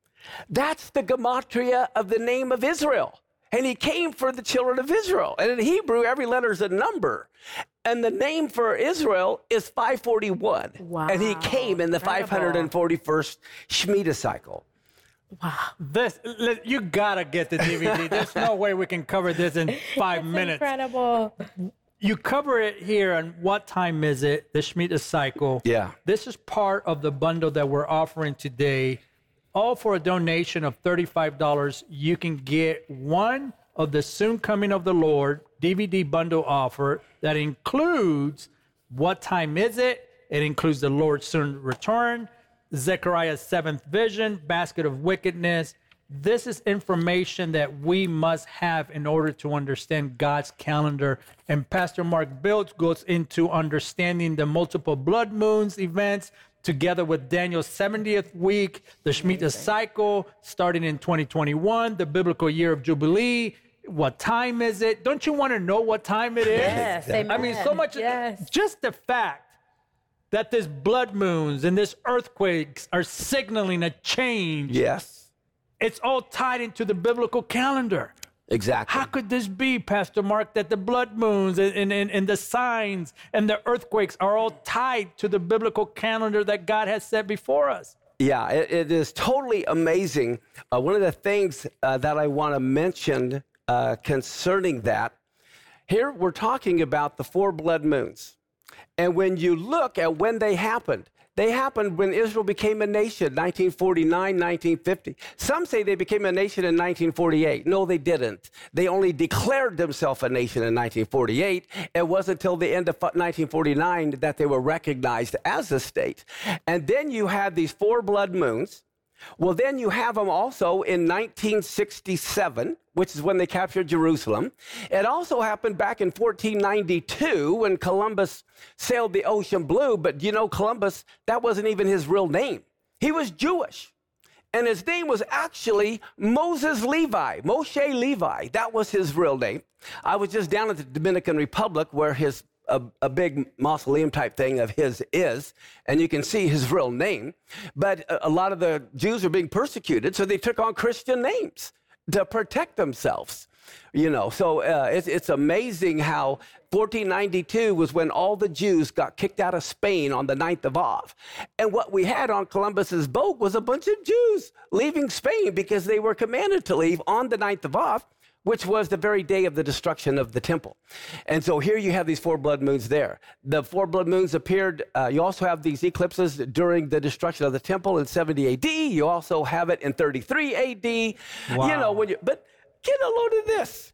That's the gematria of the name of Israel. And he came for the children of Israel. And in Hebrew, every letter is a number. And the name for Israel is five forty-one. Wow. And he came in the Incredible. five hundred forty-first Shemitah cycle. Wow. This, li- you gotta get the D V D. There's no way we can cover this in five That's minutes. incredible. You cover it here on what time is it, the Shemitah cycle. Yeah. This is part of the bundle that we're offering today. All for a donation of thirty-five dollars. You can get one of the Soon Coming of the Lord D V D bundle offer that includes What Time Is It? It includes the Lord's Soon Return, Zechariah's Seventh Vision, Basket of Wickedness. This is information that we must have in order to understand God's calendar. And Pastor Mark Biltz goes into understanding the multiple blood moons events together with Daniel's seventieth week, the Shemitah cycle starting in twenty twenty-one, the biblical year of Jubilee. What time is it? Don't you want to know what time it is? Yes, I mean, so amen. much, Yes. just the fact that this blood moons and this earthquakes are signaling a change. Yes. It's all tied into the biblical calendar. Exactly. How could this be, Pastor Mark, that the blood moons and, and, and the signs and the earthquakes are all tied to the biblical calendar that God has set before us? Yeah, it, it is totally amazing. Uh, one of the things uh, that I want to mention uh, concerning that, here we're talking about the four blood moons. And when you look at when they happened, they happened when Israel became a nation, nineteen forty-nine, nineteen fifty. Some say they became a nation in nineteen forty-eight. No, they didn't. They only declared themselves a nation in nineteen forty-eight. It wasn't until the end of nineteen forty-nine that they were recognized as a state. And then you had these four blood moons. Well, then you have them also in nineteen sixty-seven, which is when they captured Jerusalem. It also happened back in fourteen ninety-two when Columbus sailed the ocean blue. But you know, Columbus, that wasn't even his real name. He was Jewish. And his name was actually Moses Levi, Moshe Levi. That was his real name. I was just down at the Dominican Republic where his A, a big mausoleum type thing of his is, and you can see his real name. But a, a lot of the Jews are being persecuted, so they took on Christian names to protect themselves. You know, so uh, it's, it's amazing how fourteen ninety-two was when all the Jews got kicked out of Spain on the ninth of Av. And what we had on Columbus's boat was a bunch of Jews leaving Spain because they were commanded to leave on the ninth of Av, which was the very day of the destruction of the temple. And so here you have these four blood moons there. The four blood moons appeared, uh, you also have these eclipses during the destruction of the temple in seventy A D. You also have it in thirty-three A D. Wow. You know, when you, but get a load of this.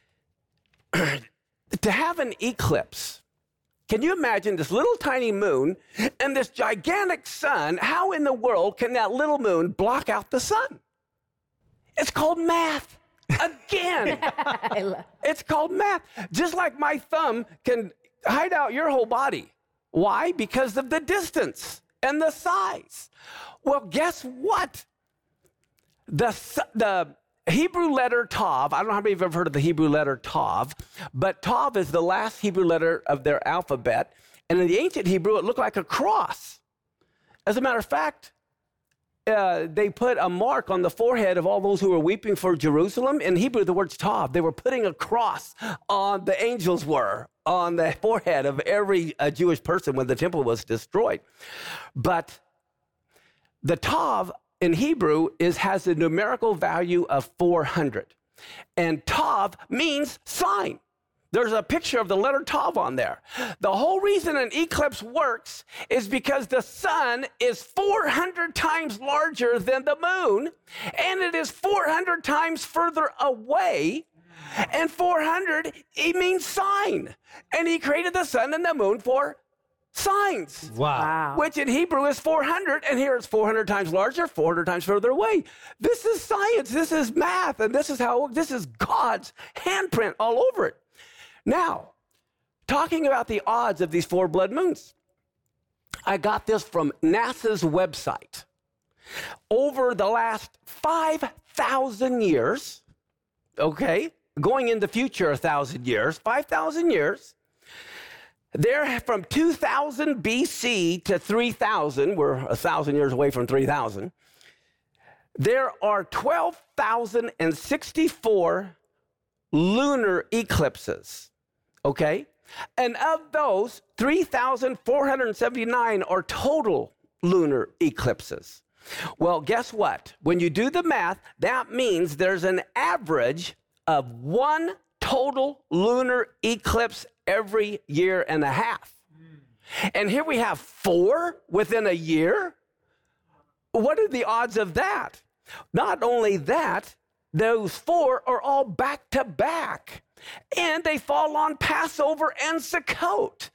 To have an eclipse, can you imagine this little tiny moon and this gigantic sun? How in the world can that little moon block out the sun? It's called math. Again, it's called math. Just like my thumb can hide out your whole body. Why? Because of the distance and the size. Well, guess what? The, the Hebrew letter Tav, I don't know how many of you have ever heard of the Hebrew letter Tav, but Tav is the last Hebrew letter of their alphabet. And in the ancient Hebrew, it looked like a cross. As a matter of fact, Uh, they put a mark on the forehead of all those who were weeping for Jerusalem. In Hebrew, the word's tav. They were putting a cross on, the angels were, on the forehead of every uh, Jewish person when the temple was destroyed. But the tav in Hebrew is, has a numerical value of four hundred. And Tav means sign. There's a picture of the letter Tav on there. The whole reason an eclipse works is because the sun is four hundred times larger than the moon, and it is four hundred times further away. And four hundred, it means sign. And he created the sun and the moon for signs. Wow. Wow. Which in Hebrew is four hundred, and here it's four hundred times larger, four hundred times further away. This is science, this is math, and this is how, this is God's handprint all over it. Now, talking about the odds of these four blood moons, I got this from NASA's website. Over the last five thousand years, okay, going in the future a thousand years, five thousand years, there from two thousand B C to three thousand, we're a thousand years away from three thousand, there are twelve thousand sixty-four lunar eclipses, okay? And of those, three thousand four hundred seventy-nine are total lunar eclipses. Well, guess what? When you do the math, that means there's an average of one total lunar eclipse every year and a half. Mm. And here we have four within a year. What are the odds of that? Not only that, those four are all back to back, and they fall on Passover and Sukkot,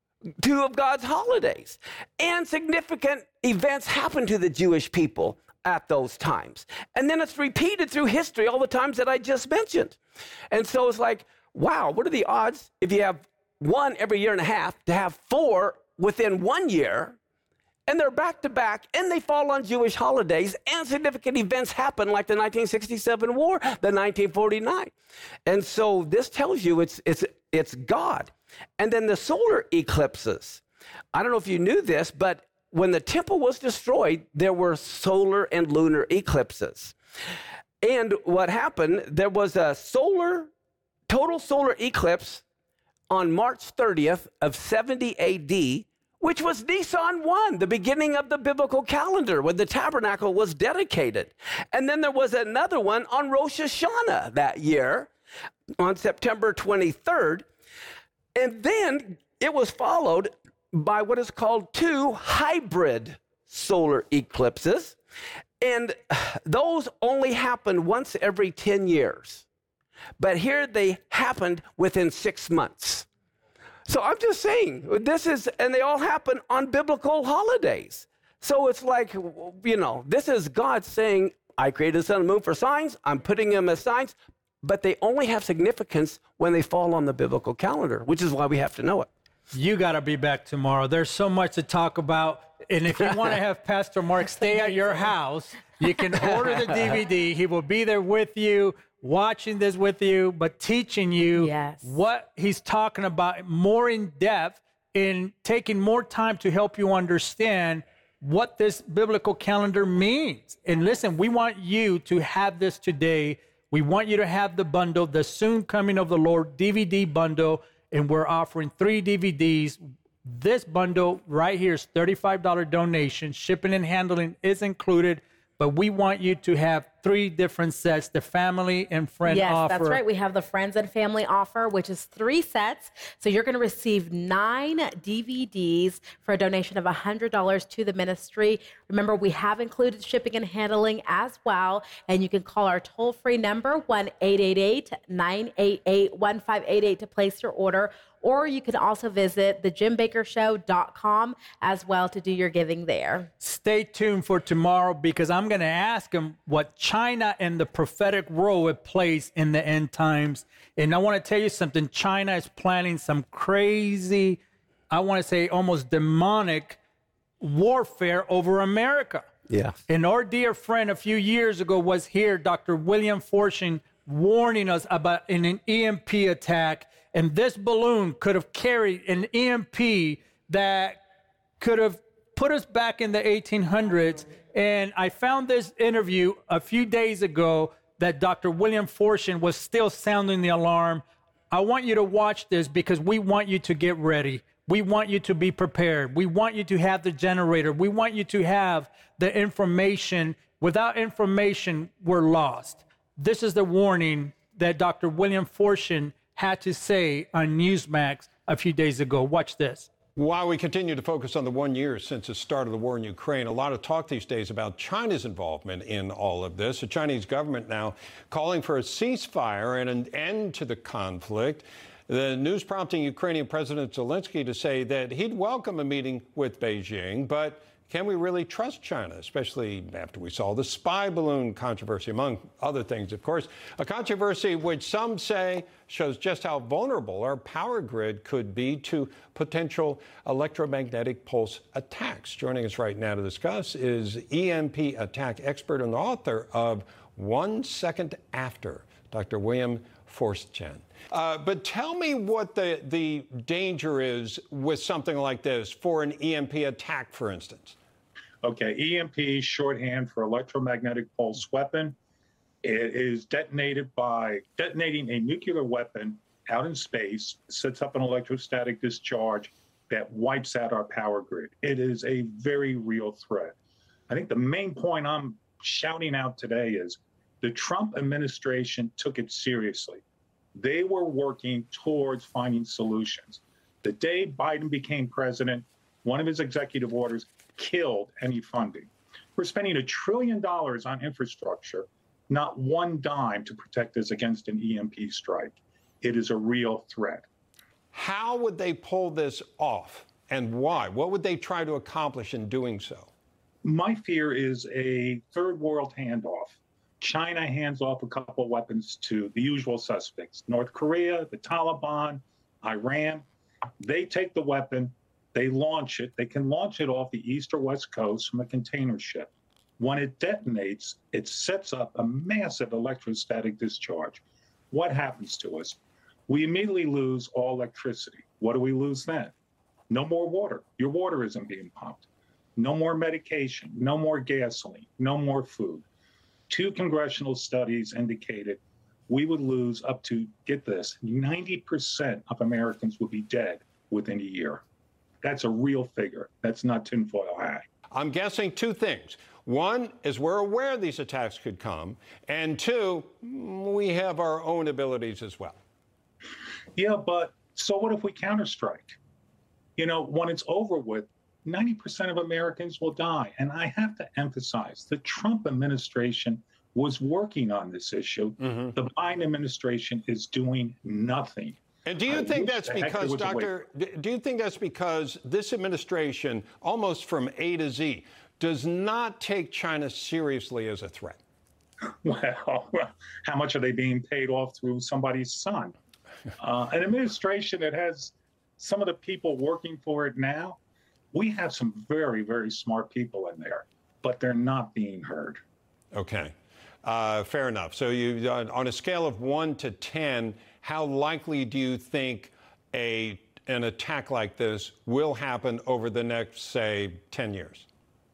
two of God's holidays. And significant events happen to the Jewish people at those times. And then it's repeated through history all the times that I just mentioned. And so it's like, wow, what are the odds if you have one every year and a half to have four within one year? And they're back to back, and they fall on Jewish holidays, and significant events happen like the nineteen sixty-seven war, the nineteen forty-nine. And so this tells you it's, it's, it's God. And then the solar eclipses. I don't know if you knew this, but when the temple was destroyed, there were solar and lunar eclipses. And what happened, there was a solar, total solar eclipse on March thirtieth of seventy A D, which was Nisan one, the beginning of the biblical calendar, when the tabernacle was dedicated. And then there was another one on Rosh Hashanah that year, on September twenty-third. And then it was followed by what is called two hybrid solar eclipses. And those only happen once every ten years. But here they happened within six months. So I'm just saying, this is, and they all happen on biblical holidays. So it's like, you know, this is God saying, I created the sun and moon for signs, I'm putting them as signs, but they only have significance when they fall on the biblical calendar, which is why we have to know it. You got to be back tomorrow. There's so much to talk about. And if you want to have Pastor Mark stay at your house, you can order the D V D. He will be there with you, watching this with you, but teaching you Yes. what he's talking about more in depth, in taking more time to help you understand what this biblical calendar means. And listen, we want you to have this today. We want you to have the bundle, the Soon Coming of the Lord D V D bundle, and we're offering three D V Ds. This bundle right here is thirty-five dollars donation. Shipping and handling is included, but we want you to have three different sets, the family and friend yes, offer. that's right. We have the friends and family offer, which is three sets. So you're going to receive nine D V Ds for a donation of one hundred dollars to the ministry. Remember, we have included shipping and handling as well. And you can call our toll-free number, one eight eight eight, nine eight eight, one five eight eight to place your order. Or you can also visit the jim baker show dot com as well to do your giving there. Stay tuned for tomorrow, because I'm going to ask him what China and the prophetic role it plays in the end times. And I want to tell you something. China is planning some crazy, I want to say almost demonic warfare over America. Yeah. And our dear friend a few years ago was here, Doctor William Fortune, warning us about an, an E M P attack. And this balloon could have carried an E M P that could have put us back in the eighteen hundreds. And I found this interview a few days ago that Doctor William Fortune was still sounding the alarm. I want you to watch this, because we want you to get ready. We want you to be prepared. We want you to have the generator. We want you to have the information. Without information, we're lost. This is the warning that Doctor William Forstchen had to say on Newsmax a few days ago. Watch this. While we continue to focus on the one year since the start of the war in Ukraine, a lot of talk these days about China's involvement in all of this. The Chinese government now calling for a ceasefire and an end to the conflict. The news prompting Ukrainian President Zelensky to say that he'd welcome a meeting with Beijing, but can we really trust China, especially after we saw the spy balloon controversy, among other things, of course, a controversy which some say shows just how vulnerable our power grid could be to potential electromagnetic pulse attacks. Joining us right now to discuss is E M P attack expert and author of One Second After, Doctor William Forstchen. Uh, but tell me what the, the danger is with something like this for an E M P attack, for instance. Okay, E M P, shorthand for electromagnetic pulse weapon. It is detonated by detonating a nuclear weapon out in space, sets up an electrostatic discharge that wipes out our power grid. It is a very real threat. I think the main point I'm shouting out today is the Trump administration took it seriously. They were working towards finding solutions. The day Biden became president, one of his executive orders killed any funding. We're spending a trillion dollars on infrastructure, not one dime to protect us against an E M P strike. It is a real threat. How would they pull this off and why? What would they try to accomplish in doing so? My fear is a third world handoff. China hands off a couple of weapons to the usual suspects, North Korea, the Taliban, Iran. They take the weapon, they launch it. They can launch it off the east or west coast from a container ship. When it detonates, it sets up a massive electrostatic discharge. What happens to us? We immediately lose all electricity. What do we lose then? No more water. Your water isn't being pumped. No more medication, no more gasoline, no more food. Two congressional studies indicated we would lose up to, get this, ninety percent of Americans would be dead within a year. That's a real figure. That's not tinfoil hat. I'm guessing two things. One is we're aware these attacks could come. And two, we have our own abilities as well. Yeah, but so what if we counterstrike? You know, when it's over with, ninety percent of Americans will die. And I have to emphasize, the Trump administration was working on this issue. Mm-hmm. The Biden administration is doing nothing. And do you I think that's because, Doctor, do you think that's because this administration, almost from A to Z, does not take China seriously as a threat? Well, how much are they being paid off through somebody's son? Uh, an administration that has some of the people working for it now, we have some very, very smart people in there, but they're not being heard. Okay, uh, fair enough. So you, uh, on a scale of one to ten, how likely do you think a an attack like this will happen over the next, say, ten years?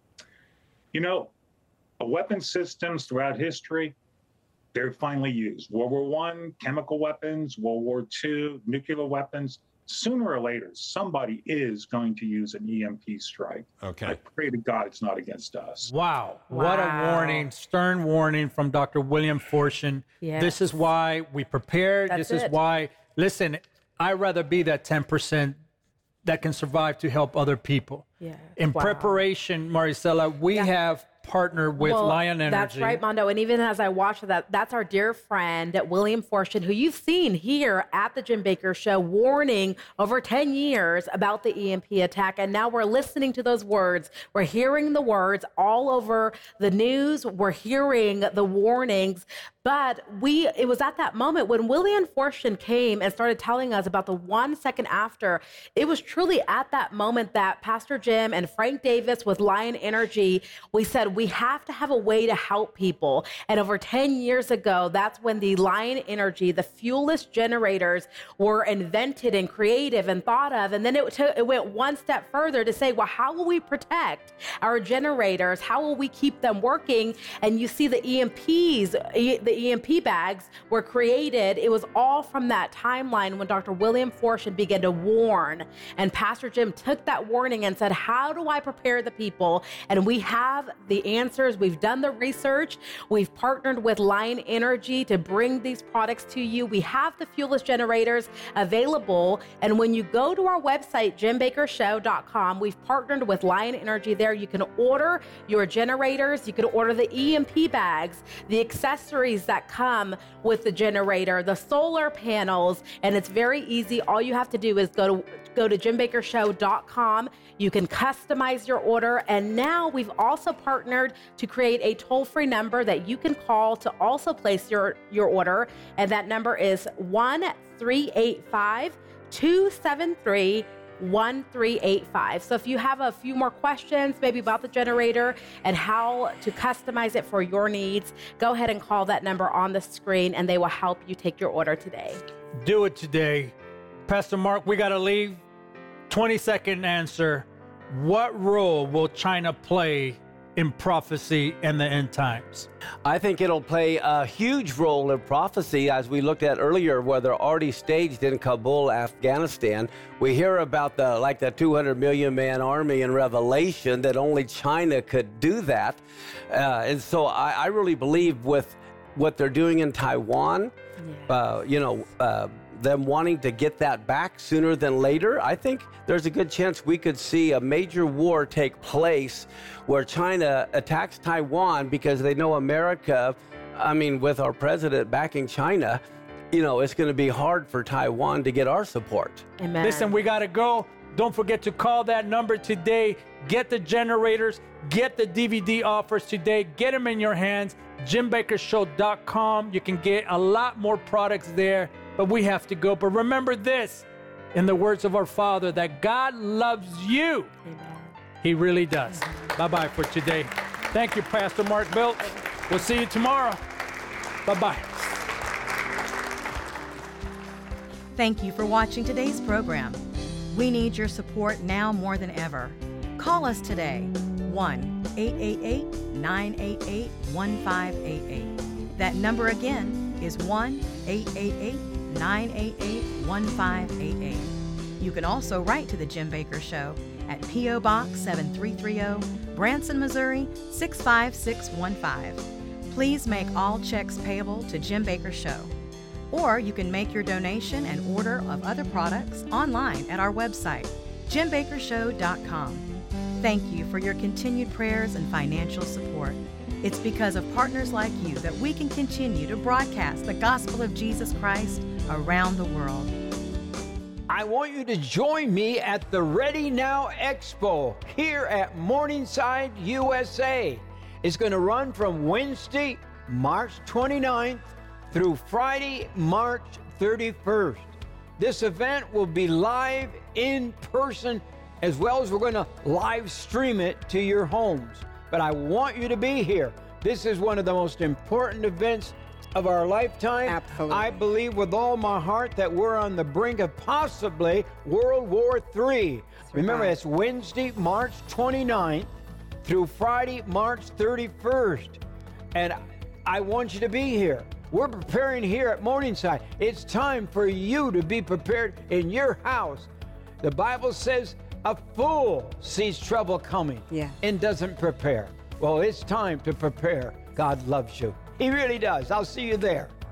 You know, weapon systems throughout history, they're finally used. World War One, chemical weapons, World War Two, nuclear weapons. Sooner or later, somebody is going to use an E M P strike. Okay. I pray to God it's not against us. Wow. Wow. What a warning, stern warning from Doctor William Forstchen. Yes. This is why we prepared. That's this it. is why, listen, I'd rather be that ten percent that can survive to help other people. Yes. In Wow. preparation, Maricela, we Yeah. have partnered with Well, Lion Energy. That's right, Mondo. And even as I watched that, that's our dear friend, William Forstchen, who you've seen here at the Jim Baker Show, warning over ten years about the E M P attack. And now we're listening to those words. We're hearing the words all over the news. We're hearing the warnings. But we, it was at that moment when William Forstchen came and started telling us about the one second after, it was truly at that moment that Pastor Jim and Frank Davis with Lion Energy, we said, we have to have a way to help people. And over ten years ago, that's when the Lion Energy, the fuelless generators were invented and creative and thought of. And then it, took, it went one step further to say, well, how will we protect our generators? How will we keep them working? And you see the E M Ps, the E M P bags were created, it was all from that timeline when Doctor William Fortune began to warn. And Pastor Jim took that warning and said, how do I prepare the people? And we have the answers. We've done the research. We've partnered with Lion Energy to bring these products to you. We have the fuelless generators available. And when you go to our website, jim baker show dot com, we've partnered with Lion Energy there. You can order your generators. You can order the E M P bags, the accessories that come with the generator, the solar panels, and it's very easy. All you have to do is go to go to jim baker show dot com. You can customize your order. And now we've also partnered to create a toll-free number that you can call to also place your, your order. And that number is one three eight five, two seven three, one three eight five. So if you have a few more questions, maybe about the generator and how to customize it for your needs, go ahead and call that number on the screen and they will help you take your order today. Do it today. Pastor Mark, we got to leave. twenty second answer. What role will China play in prophecy in the end times? I think it'll play a huge role in prophecy, as we looked at earlier, where they're already staged in Kabul, Afghanistan. We hear about the like the two hundred million man army in Revelation, that only China could do that. Uh, and so I, I really believe with what they're doing in Taiwan, yeah. uh, you know, uh, them wanting to get that back sooner than later, I think there's a good chance we could see a major war take place where China attacks Taiwan because they know America, I mean, with our president backing China, you know, it's going to be hard for Taiwan to get our support. Amen. Listen, we got to go. Don't forget to call that number today. Get the generators, get the D V D offers today, get them in your hands, jim baker show dot com. You can get a lot more products there, but we have to go. But remember this, in the words of our Father, that God loves you. Amen. He really does. Bye-bye for today. Thank you, Pastor Mark Biltz. We'll see you tomorrow. Bye-bye. Thank you for watching today's program. We need your support now more than ever. Call us today, one eight eight eight, nine eight eight, one five eight eight. That number again is one eight eight eight, nine eight eight, one five eight eight. You can also write to The Jim Baker Show at P O Box seven three three zero, Branson, Missouri six five six one five. Please make all checks payable to Jim Baker Show. Or you can make your donation and order of other products online at our website, jim baker show dot com. Thank you for your continued prayers and financial support. It's because of partners like you that we can continue to broadcast the gospel of Jesus Christ around the world. I want you to join me at the Ready Now Expo here at Morningside, U S A. It's going to run from Wednesday, March twenty-ninth, through Friday, March thirty-first. This event will be live in person, as well as we're going to live stream it to your homes. But I want you to be here. This is one of the most important events of our lifetime. Absolutely. I believe with all my heart that we're on the brink of possibly World War Three. Remember, it's Wednesday, March twenty-ninth through Friday, March thirty-first. And I want you to be here. We're preparing here at Morningside. It's time for you to be prepared in your house. The Bible says a fool sees trouble coming yeah. and doesn't prepare. Well, it's time to prepare. God loves you. He really does. I'll see you there.